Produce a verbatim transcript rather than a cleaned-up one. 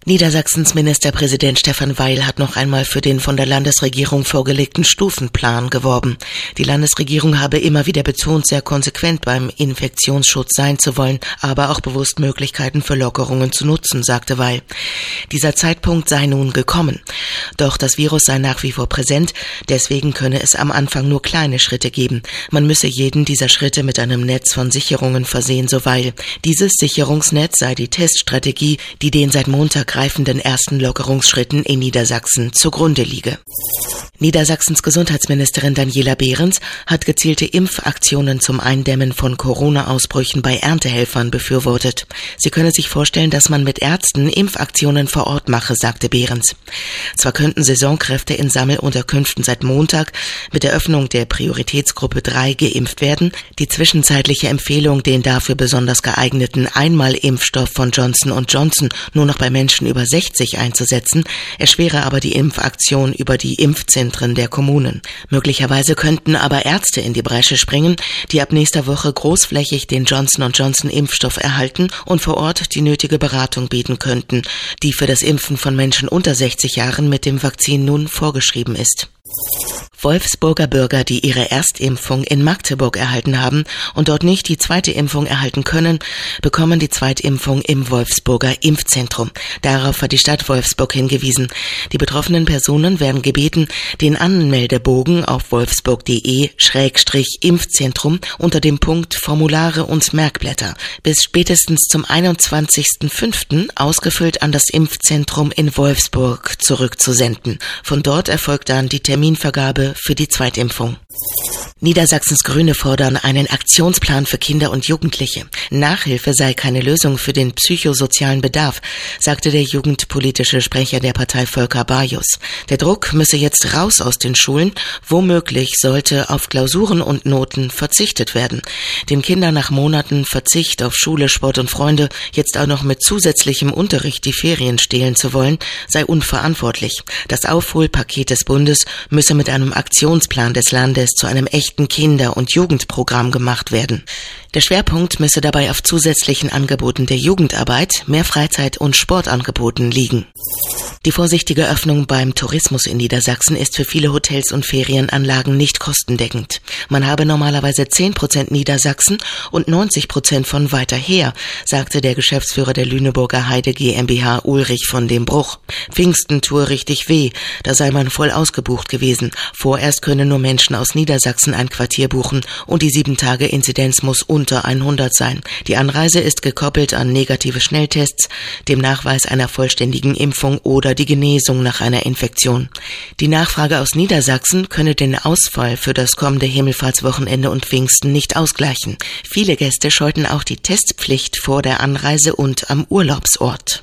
Niedersachsens Ministerpräsident Stefan Weil hat noch einmal für den von der Landesregierung vorgelegten Stufenplan geworben. Die Landesregierung habe immer wieder betont, sehr konsequent beim Infektionsschutz sein zu wollen, aber auch bewusst Möglichkeiten für Lockerungen zu nutzen, sagte Weil. Dieser Zeitpunkt sei nun gekommen. Doch das Virus sei nach wie vor präsent, deswegen könne es am Anfang nur kleine Schritte geben. Man müsse jeden dieser Schritte mit einem Netz von Sicherungen versehen, so Weil. Dieses Sicherungsnetz sei die Teststrategie, die den seit Montag greifenden ersten Lockerungsschritten in Niedersachsen zugrunde liege. Niedersachsens Gesundheitsministerin Daniela Behrens hat gezielte Impfaktionen zum Eindämmen von Corona-Ausbrüchen bei Erntehelfern befürwortet. Sie könne sich vorstellen, dass man mit Ärzten Impfaktionen vor Ort mache, sagte Behrens. Zwar könnten Saisonkräfte in Sammelunterkünften seit Montag mit der Öffnung der Prioritätsgruppe drei geimpft werden. Die zwischenzeitliche Empfehlung, den dafür besonders geeigneten Einmalimpfstoff von Johnson und Johnson nur noch bei Menschen über sechzig einzusetzen, erschwere aber die Impfaktion über die Impfzentren der Kommunen. Möglicherweise könnten aber Ärzte in die Bresche springen, die ab nächster Woche großflächig den Johnson und Johnson Impfstoff erhalten und vor Ort die nötige Beratung bieten könnten, die für das Impfen von Menschen unter sechzig Jahren mit dem Vakzin nun vorgeschrieben ist. Wolfsburger Bürger, die ihre Erstimpfung in Magdeburg erhalten haben und dort nicht die zweite Impfung erhalten können, bekommen die Zweitimpfung im Wolfsburger Impfzentrum. Darauf hat die Stadt Wolfsburg hingewiesen. Die betroffenen Personen werden gebeten, den Anmeldebogen auf wolfsburg.de Schrägstrich Impfzentrum unter dem Punkt Formulare und Merkblätter bis spätestens zum einundzwanzigsten fünften ausgefüllt an das Impfzentrum in Wolfsburg zurückzusenden. Von dort erfolgt dann die Terminvergabe für die Zweitimpfung. Niedersachsens Grüne fordern einen Aktionsplan für Kinder und Jugendliche. Nachhilfe sei keine Lösung für den psychosozialen Bedarf, sagte der jugendpolitische Sprecher der Partei Volker Bajus. Der Druck müsse jetzt raus aus den Schulen. Womöglich sollte auf Klausuren und Noten verzichtet werden. Den Kindern nach Monaten Verzicht auf Schule, Sport und Freunde jetzt auch noch mit zusätzlichem Unterricht die Ferien stehlen zu wollen, sei unverantwortlich. Das Aufholpaket des Bundes müsse mit einem Aktionsplan des Landes zu einem echten Kinder- und Jugendprogramm gemacht werden. Der Schwerpunkt müsse dabei auf zusätzlichen Angeboten der Jugendarbeit, mehr Freizeit- und Sportangeboten liegen. Die vorsichtige Öffnung beim Tourismus in Niedersachsen ist für viele Hotels und Ferienanlagen nicht kostendeckend. Man habe normalerweise zehn Prozent Niedersachsen und neunzig Prozent von weiter her, sagte der Geschäftsführer der Lüneburger Heide GmbH Ulrich von dem Bruch. Pfingsten tue richtig weh, da sei man voll ausgebucht gewesen. Vorerst können nur Menschen aus Niedersachsen ein Quartier buchen und die sieben Tage Inzidenz muss unter hundert sein. Die Anreise ist gekoppelt an negative Schnelltests, dem Nachweis einer vollständigen Impfung oder die Genesung nach einer Infektion. Die Nachfrage aus Niedersachsen könne den Ausfall für das kommende Himmelfahrtswochenende und Pfingsten nicht ausgleichen. Viele Gäste scheuten auch die Testpflicht vor der Anreise und am Urlaubsort.